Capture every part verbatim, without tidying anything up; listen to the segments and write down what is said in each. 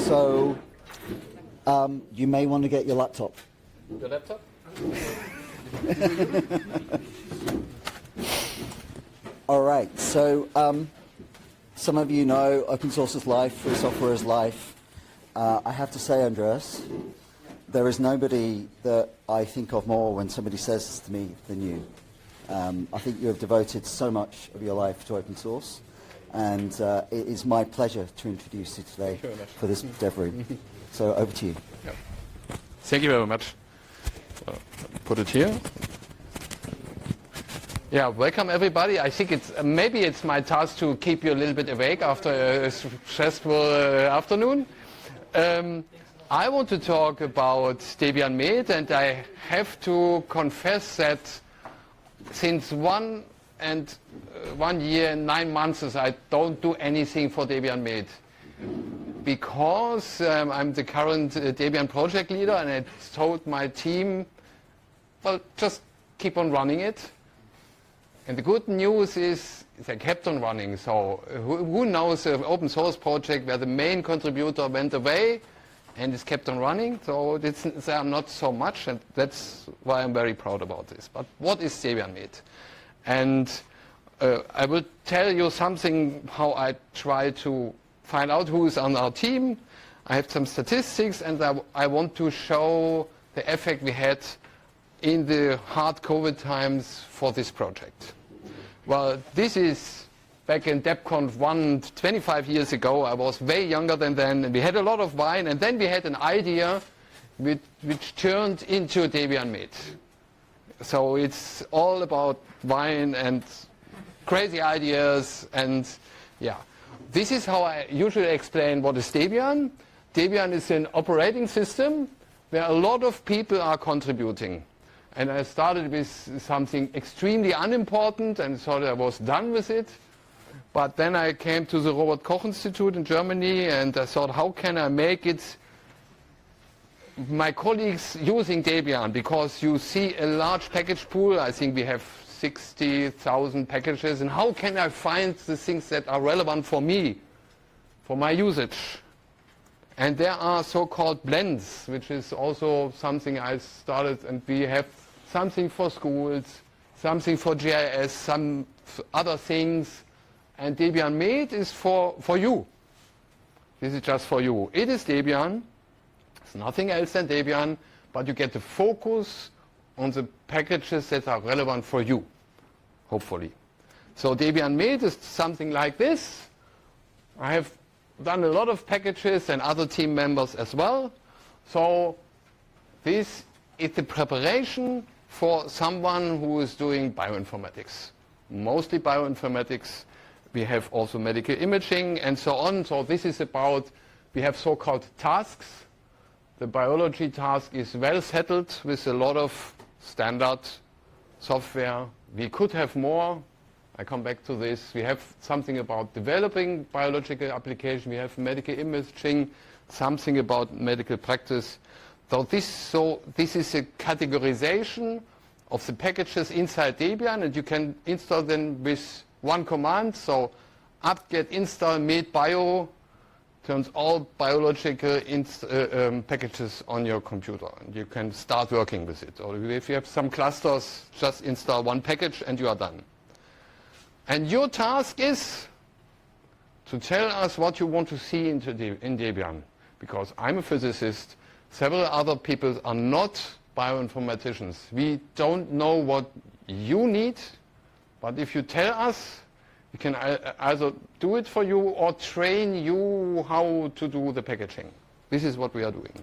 So um, you may want to get your laptop. Your laptop? All right. So um, some of you know open source is life, free software is life. Uh, I have to say, Andreas, there is nobody that I think of more when somebody says this to me than you. Um, I think you have devoted so much of your life to open source, and uh, it is my pleasure to introduce you today for this dev room. So over to you. Yeah. Thank you very much. Uh, put it here. Yeah, welcome everybody. I think it's uh, maybe it's my task to keep you a little bit awake after a stressful uh, afternoon. Um, I want to talk about Debian Med, and I have to confess that since one and uh, one year and nine months I don't do anything for Debian Med, because um, I'm the current uh, Debian project leader, and I told my team, well, just keep on running it. And the good news is they kept on running. So uh, who, who knows an open source project where the main contributor went away and it's kept on running? So it's, there are not so much, and that's why I'm very proud about this. But what is Debian Med? And uh, I will tell you something how I try to find out who is on our team. I have some statistics, and I, I want to show the effect we had in the hard COVID times for this project. Well, this is back in DebConf one twenty-five years ago. I was way younger than then, and we had a lot of wine, and then we had an idea which, which turned into Debian Med. So it's all about wine and crazy ideas, and yeah. This is how I usually explain what is Debian. Debian is an operating system where a lot of people are contributing. And I started with something extremely unimportant and thought I was done with it. But then I came to the Robert Koch Institute in Germany, and I thought, how can I make it my colleagues using Debian? Because you see a large package pool. I think we have sixty thousand packages. And how can I find the things that are relevant for me, for my usage? And there are so-called blends, which is also something I started, and we have something for schools, something for G I S, some other things. And Debian Med is for, for you. This is just for you. It is Debian. It's nothing else than Debian, but you get the focus on the packages that are relevant for you, hopefully. So Debian Med is something like this. I have done a lot of packages and other team members as well. So this is the preparation for someone who is doing bioinformatics, mostly bioinformatics. We have also medical imaging and so on. So this is about, we have so-called tasks. The biology task is well settled with a lot of standard software. We could have more. I come back to this. We have something about developing biological application. We have medical imaging, something about medical practice. So this, so this is a categorization of the packages inside Debian, and you can install them with one command. So apt-get install medbio turns all biological inst uh, um, packages on your computer, and you can start working with it. Or if you have some clusters, just install one package and you are done. And your task is to tell us what you want to see into De in Debian. Because I'm a physicist, several other people are not bioinformaticians. We don't know what you need, but if you tell us, we can either do it for you or train you how to do the packaging. This is what we are doing.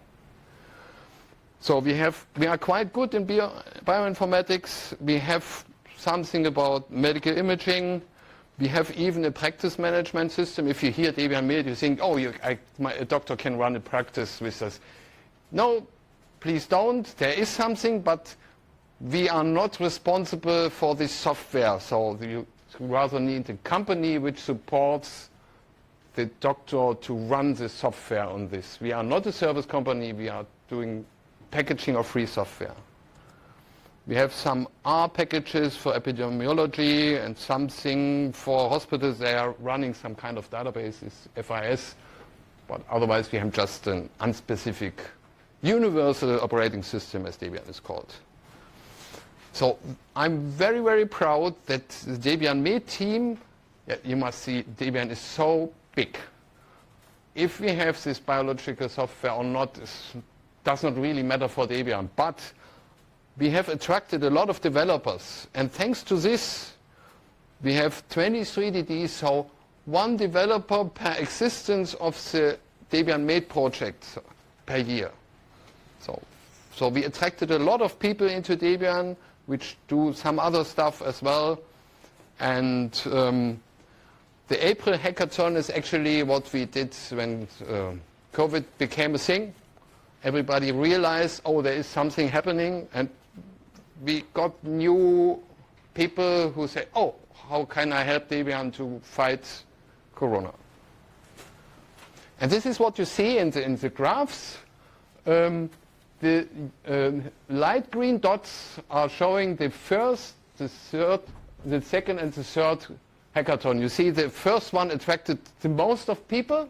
So we, have, we are quite good in bio bioinformatics. We have something about medical imaging. We have even a practice management system. If you hear Debian Med, you think, oh, you, I, my, a doctor can run a practice with us. No, please don't. There is something, but we are not responsible for this software. So you rather need a company which supports the doctor to run the software on this. We are not a service company. We are doing packaging of free software. We have some R packages for epidemiology and something for hospitals. They are running some kind of databases, F I S. but otherwise we have just an unspecific universal operating system, as Debian is called. So I'm very, very proud that the Debian M E team, yeah, you must see Debian is so big. If we have this biological software or not is, does not really matter for Debian, but we have attracted a lot of developers, and thanks to this we have twenty-three D Ds, so one developer per existence of the Debian M E project per year. So, so we attracted a lot of people into Debian, which do some other stuff as well. And um, the April hackathon is actually what we did when uh, COVID became a thing. Everybody realized, oh, there is something happening, and we got new people who say, oh, how can I help Debian to fight Corona? And this is what you see in the, in the graphs. Um, the uh, light green dots are showing the first, the third, the second and the third hackathon. You see the first one attracted the most of people.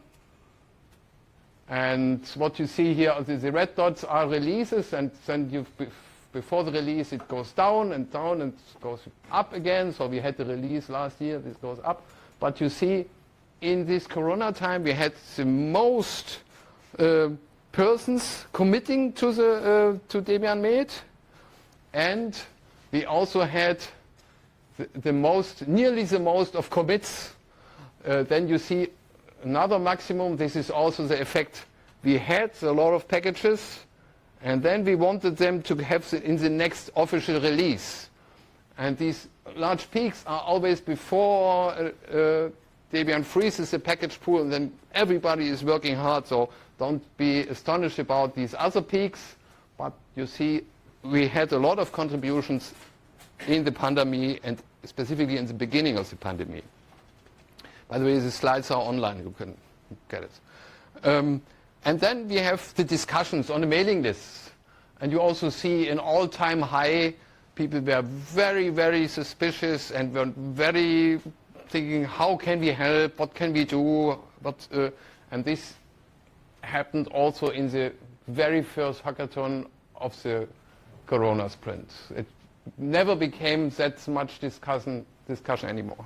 And what you see here, the, the red dots are releases, and then you, before the release it goes down and down and goes up again. So we had the release last year, this goes up. But you see, in this Corona time, we had the most uh, persons committing to the uh, to Debian M E, and we also had the, the most, nearly the most of commits. Uh, then you see another maximum. This is also the effect. We had a lot of packages, and then we wanted them to have the, in the next official release. And these large peaks are always before uh, uh, Debian freezes the package pool, and then everybody is working hard. So don't be astonished about these other peaks. But you see, we had a lot of contributions in the pandemic, and specifically in the beginning of the pandemic. By the way, the slides are online. You can get it. Um, and then we have the discussions on the mailing lists. And you also see an all-time high. People were very, very suspicious and were very thinking, how can we help? What can we do? What, uh, and this happened also in the very first hackathon of the Corona sprint. It never became that much discussion, discussion anymore.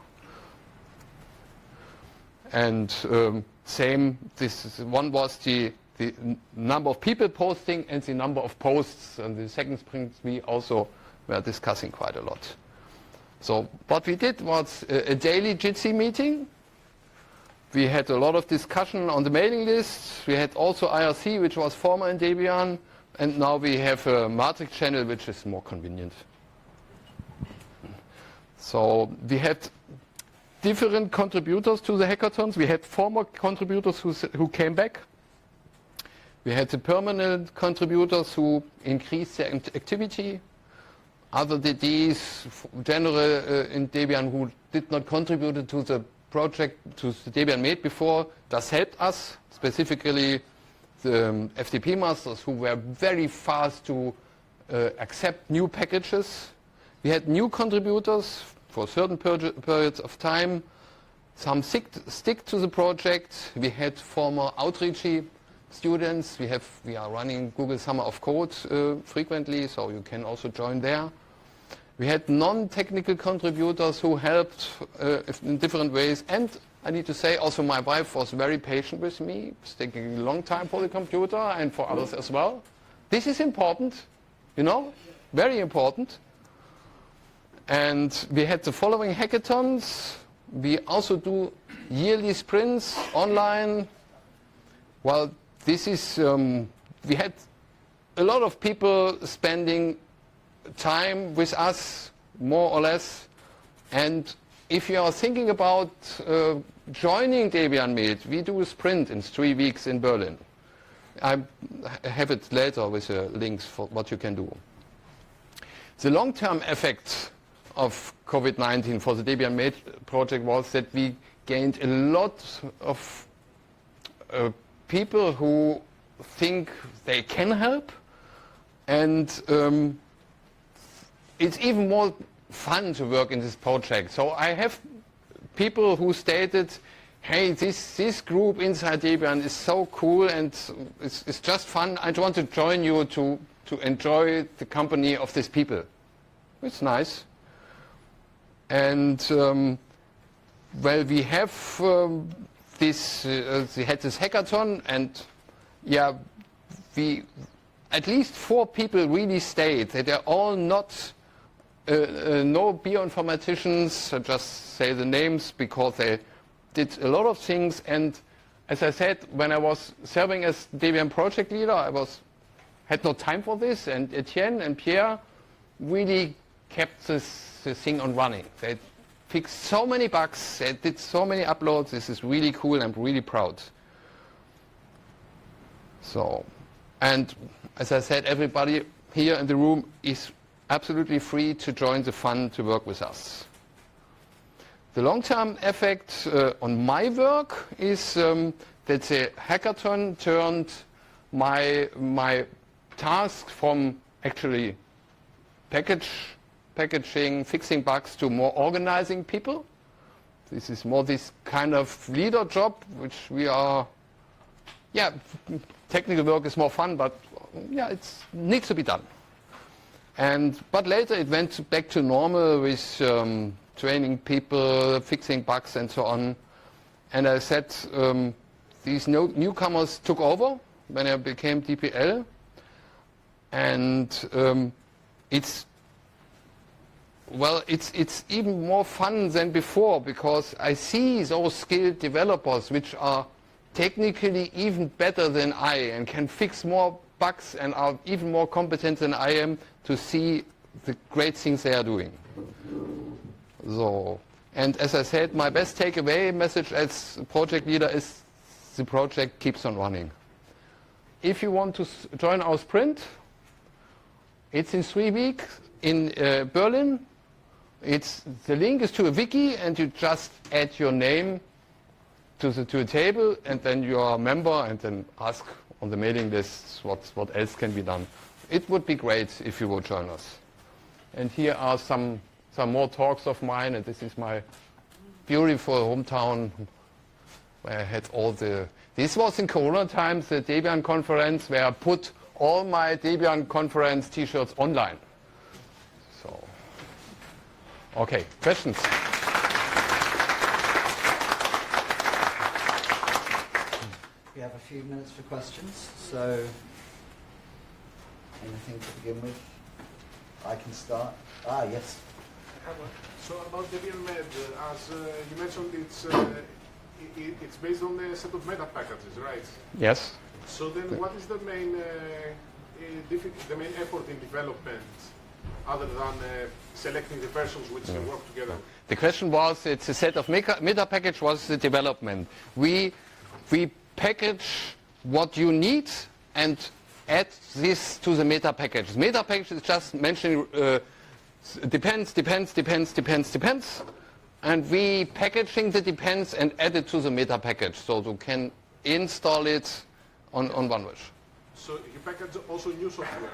And um, same, this is, one was the, the number of people posting and the number of posts. And the second sprint we also were discussing quite a lot. So what we did was a, a daily Jitsi meeting. We had a lot of discussion on the mailing list. We had also I R C, which was former in Debian. And now we have a Matrix channel, which is more convenient. So we had different contributors to the hackathons. We had former contributors who, who came back. We had the permanent contributors who increased their activity. Other D Ds, general uh, in Debian, who did not contribute to the project, to the Debian M E before, does help us, specifically the um, F T P masters, who were very fast to uh, accept new packages. We had new contributors for certain per periods of time. Some stick, stick to the project. We had former outreachy students. We have we are running Google Summer of Code uh, frequently, so you can also join there. We had non-technical contributors who helped uh, in different ways, and I need to say also my wife was very patient with me. It's taking a long time for the computer and for others as well. This is important, you know, very important. And we had the following hackathons. We also do yearly sprints online. Well, this is, um, we had a lot of people spending time with us, more or less. And if you are thinking about uh, joining Debian M E, we do a sprint in three weeks in Berlin. I have it later with the links for what you can do. The long-term effect of COVID nineteen for the Debian M E project was that we gained a lot of uh, people who think they can help, and um, it's even more fun to work in this project. So I have people who stated, hey, this, this group inside Debian is so cool and it's, it's just fun. I want to join you to, to enjoy the company of these people. It's nice. And um, well, we have um, this, uh, we had this hackathon, and yeah, we, at least four people really stayed. They're all not, uh, uh, no bioinformaticians, I just say the names because they did a lot of things. And as I said, when I was serving as Debian project leader, I was had no time for this, and Etienne and Pierre really kept this, this thing on running. They fixed so many bugs, they did so many uploads. This is really cool. I'm really proud. So, and as I said, everybody here in the room is absolutely free to join the fun to work with us. The long-term effect uh, on my work is um, that the hackathon turned my, my task from actually package, packaging, fixing bugs to more organizing people. This is more this kind of leader job, which we are, yeah, technical work is more fun, but yeah, it needs to be done. And, but later it went back to normal with um, training people, fixing bugs and so on. And I said um, these no newcomers took over when I became D P L. And um, it's, well, it's, it's even more fun than before because I see those skilled developers which are technically even better than I and can fix more bugs and are even more competent than I am to see the great things they are doing. So, and as I said, my best takeaway message as project leader is the project keeps on running. If you want to join our sprint, it's in three weeks in uh, Berlin. It's, the link is to a wiki, and you just add your name to the to a table, and then you are a member, and then ask on the mailing list what, what else can be done. It would be great if you would join us. And here are some, some more talks of mine, and this is my beautiful hometown where I had all the... This was in Corona times, the Debian conference, where I put all my Debian conference t-shirts online. So, okay, questions? We have a few minutes for questions, so anything to begin with? I can start. Ah, yes. So about Debian Med, uh, as uh, you mentioned, it's uh, it, it's based on a set of meta packages, right? Yes. So then, what is the main uh, uh, the main effort in development, other than uh, selecting the versions which can work together? The question was, it's a set of meta, meta package. Was the development? We we package what you need and add this to the meta package. Meta package is just mentioning uh, depends, depends, depends, depends, depends, and we packaging the depends and add it to the meta package, so you can install it on on OneWish. So you package also new software.